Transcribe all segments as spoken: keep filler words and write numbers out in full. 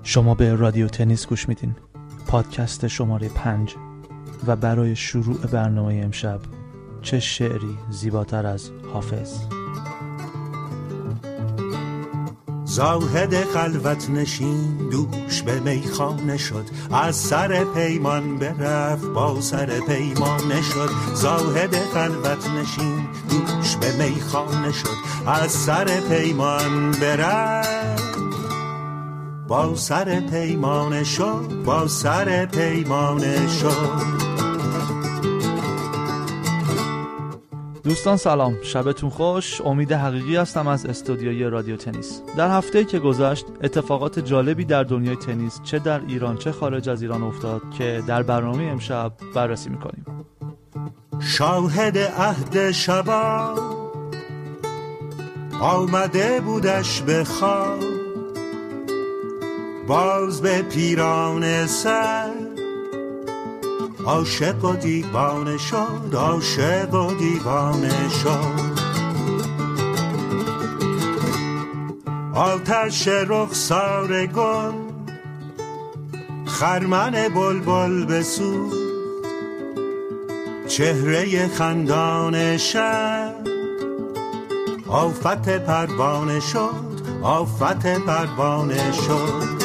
شما به رادیو تنیس گوش میدین، پادکست شماره پنج، و برای شروع برنامه امشب چه شعری زیباتر از حافظ. زاهد خلوت نشین دوش به میخانه شد، از سر پیمان برفت با سر پیمانه شد. زاهد خلوت نشین دوش به میخانه شد، از سر پیمان برفت با سر پیمانه شد، با سر پیمانه شد. دوستان سلام، شبتون خوش. امید حقیقی هستم از استودیوی رادیو تنیس. در هفته‌ای که گذشت اتفاقات جالبی در دنیای تنیس چه در ایران چه خارج از ایران افتاد که در برنامه امشب بررسی میکنیم. شاهد عهد شبا آمده بودش به خواب، باز به پیران سر عاشق و دیوانه شد، عاشق و دیوانه شد. آتش رخسار گل خرمن بلبل بسوخت، چهره خندان شب آفت پروانه شد، آفت پروانه شد.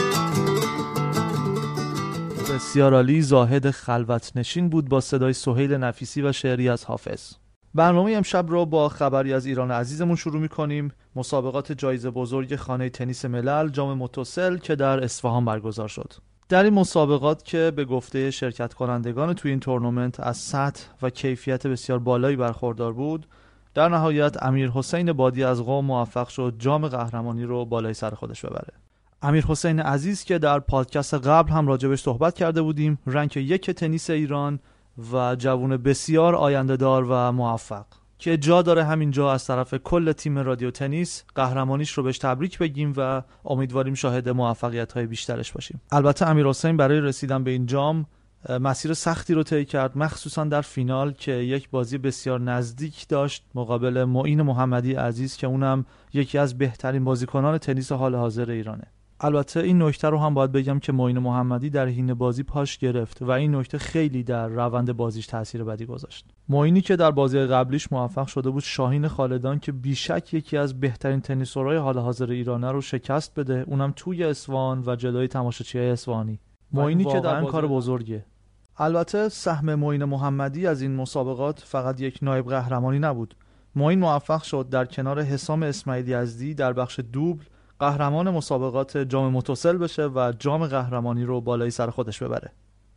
بسیار عالی. زاهد خلوت نشین بود با صدای سهیل نفیسی و شعری از حافظ. برنامه امشب رو با خبری از ایران عزیزمون شروع می‌کنیم. مسابقات جایزه بزرگ خانه تنیس ملل جام متوسل که در اصفهان برگزار شد. در این مسابقات که به گفته شرکت کنندگان توی این تورنمنت از سطح و کیفیت بسیار بالایی برخوردار بود، در نهایت امیرحسین بادی از قم موفق شد جام قهرمانی رو بالای سر خودش ببره. امیرحسین عزیز که در پادکست قبل هم راجبش صحبت کرده بودیم، رنک یک تنیس ایران و جوون بسیار آینده دار و موفق که جا داره همینجا از طرف کل تیم رادیو تنیس قهرمانیش رو بهش تبریک بگیم و امیدواریم شاهد موفقیت‌های بیشترش باشیم. البته امیرحسین برای رسیدن به این جام مسیر سختی رو طی کرد، مخصوصا در فینال که یک بازی بسیار نزدیک داشت مقابل معین محمدی عزیز که اونم یکی از بهترین بازیکنان تنیس حال حاضر ایرانه. البته این نکته رو هم باید بگم که معین محمدی در حین بازی پاش گرفت و این نکته خیلی در روند بازیش تاثیر بدی گذاشت. معینی که در بازی قبلیش موفق شده بود شاهین خالدان که بیشک یکی از بهترین تنیسورهای حال حاضر ایرانه رو شکست بده، اونم توی اصفهان و جلوی تماشاچیای اصفهانی. معینی که در کار بزرگه. البته سهم معین محمدی از این مسابقات فقط یک نایب قهرمانی نبود. معین موفق شد در کنار حسام اسماعیل یزدی در بخش دوبل قهرمان مسابقات جام متوسل بشه و جام قهرمانی رو بالای سر خودش ببره.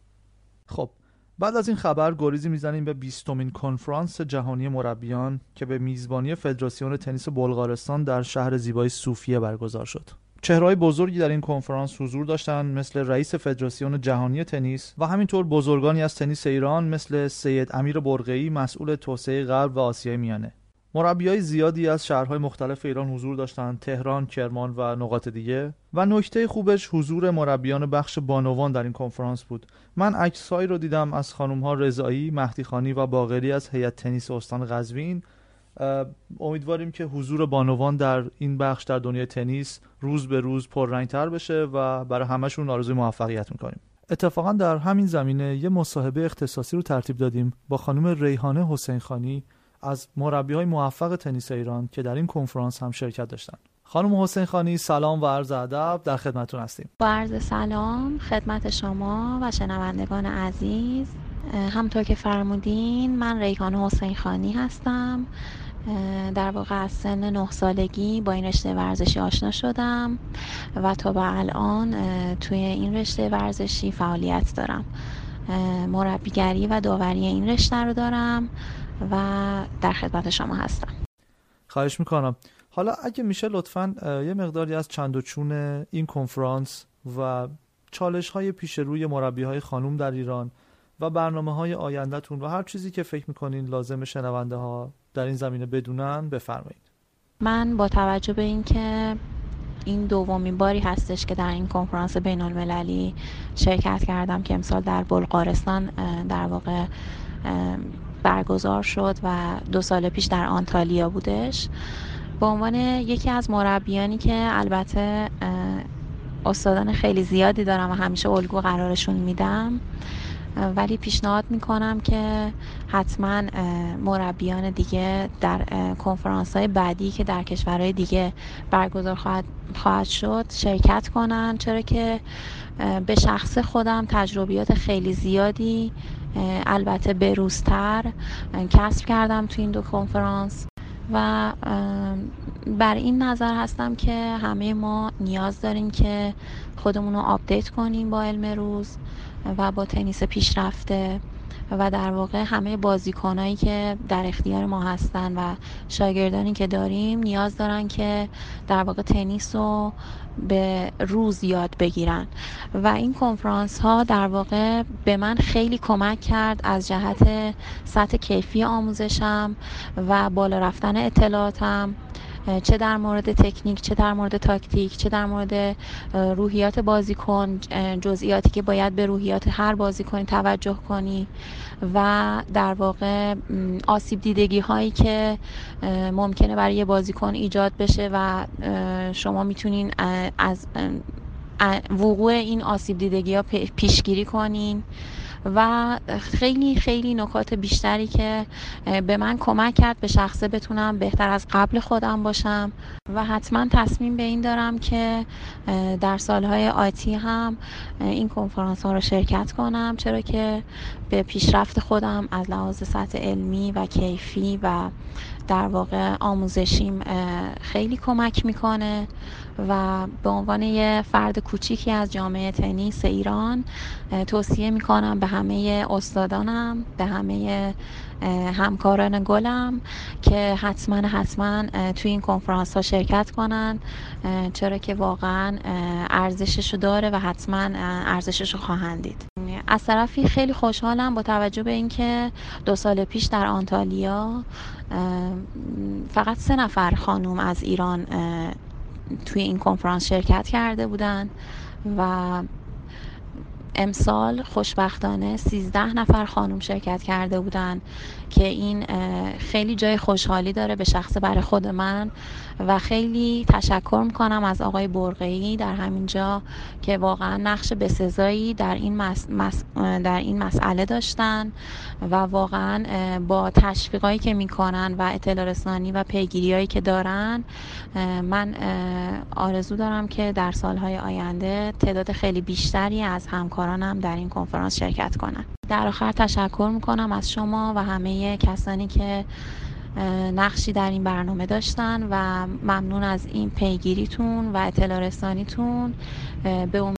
خب بعد از این خبر گریزی میزنیم به بیستمین کنفرانس جهانی مربیان که به میزبانی فدراسیون تنیس بلغارستان در شهر زیبای صوفیه برگزار شد. چهره‌های بزرگی در این کنفرانس حضور داشتند، مثل رئیس فدراسیون جهانی تنیس و همینطور بزرگانی از تنیس ایران مثل سید امیر برقعی مسئول توسعه غرب و آسیای میانه. مربیای زیادی از شهرهای مختلف ایران حضور داشتند، تهران، کرمان و نقاط دیگه. و نکته خوبش حضور مربیان بخش بانوان در این کنفرانس بود. من عکسایی رو دیدم از خانم‌ها رضایی، مهدی خانی و باقری از هیئت تنیس استان قزوین. امیدواریم که حضور بانوان در این بخش در دنیای تنیس روز به روز پررنگ‌تر بشه و برای همشون آرزوی موفقیت می‌کنیم. اتفاقا در همین زمینه یه مصاحبه اختصاصی رو ترتیب دادیم با خانم ریحانه حسین خانی از مربی‌های موفق تنیس ایران که در این کنفرانس هم شرکت داشتن. خانم حسین خانی سلام و عرض ادب، در خدمتتون هستیم. با عرض سلام خدمت شما و شنوندگان عزیز. همونطور که فرمودین من ریحانه حسین خانی هستم. در واقع از سن نه سالگی با این رشته ورزشی آشنا شدم و تا به الان توی این رشته ورزشی فعالیت دارم. مربیگری و داوری این رشته رو دارم و در خدمت شما هستم. خواهش میکنم. حالا اگه میشه لطفاً یه مقداری از چند و چون این کنفرانس و چالش های پیش روی مربی های خانوم در ایران و برنامه های آینده‌تون و هر چیزی که فکر میکنین لازم شنونده ها در این زمینه بدونن بفرمایید. من با توجه به اینکه این دومین باری هستش که در این کنفرانس بین المللی شرکت کردم که امسال در بلغارستان در واقع برگزار شد و دو سال پیش در آنتالیا بودش، به عنوان یکی از مربیانی که البته استادان خیلی زیادی دارم و همیشه الگو قرارشون میدم، ولی پیشنهاد میکنم که حتما مربیان دیگه در کنفرانس‌های بعدی که در کشورهای دیگه برگزار خواهد خواهد شد شرکت کنن، چرا که به شخص خودم تجربیات خیلی زیادی البته بروزتر کسب کردم تو این دو کنفرانس و بر این نظر هستم که همه ما نیاز داریم که خودمون رو آپدیت کنیم با علم روز و با تنیس پیشرفته و در واقع همه بازیکنایی که در اختیار ما هستن و شاگردانی که داریم نیاز دارن که در واقع تنیس رو به روز یاد بگیرن و این کنفرانس ها در واقع به من خیلی کمک کرد از جهت سطح کیفی آموزشم و بالا رفتن اطلاعاتم، چه در مورد تکنیک، چه در مورد تاکتیک، چه در مورد روحیات بازیکن، جزئیاتی که باید به روحیات هر بازیکنی توجه کنی و در واقع آسیب دیدگی هایی که ممکنه برای یه بازیکن ایجاد بشه و شما میتونین از وقوع این آسیب دیدگی ها پیشگیری کنین و خیلی خیلی نکات بیشتری که به من کمک کرد به شخصه بتونم بهتر از قبل خودم باشم و حتما تصمیم به این دارم که در سالهای آتی هم این کنفرانس ها رو شرکت کنم، چرا که به پیشرفت خودم از لحاظ سطح علمی و کیفی و در واقع آموزشیم خیلی کمک میکنه و به عنوان یه فرد کوچیکی از جامعه تنیس ایران توصیه میکنم به همه استادانم، به همه همکاران گلم که حتما حتما توی این کنفرانس ها شرکت کنن، چرا که واقعا ارزششو داره و حتما ارزششو خواهند دید. از طرفی خیلی خوشحالم با توجه به اینکه دو سال پیش در آنتالیا فقط سه نفر خانوم از ایران توی این کنفرانس شرکت کرده بودن و امسال خوشبختانه سیزده نفر خانم شرکت کرده بودن که این خیلی جای خوشحالی داره به شخص برای خود من و خیلی تشکر میکنم از آقای برقعی در همین جا که واقعا نقش بسزایی در این مس... مس... در این مسئله داشتن و واقعا با تشویقایی که میکنن و اطلاع رسانی و پیگیریایی که دارن من آرزو دارم که در سالهای آینده تعداد خیلی بیشتری از همکارانم در این کنفرانس شرکت کنن. در آخر تشکر میکنم از شما و همه کسانی که نقشی در این برنامه داشتن و ممنون از این پیگیریتون و اطلاع رسانیتون. به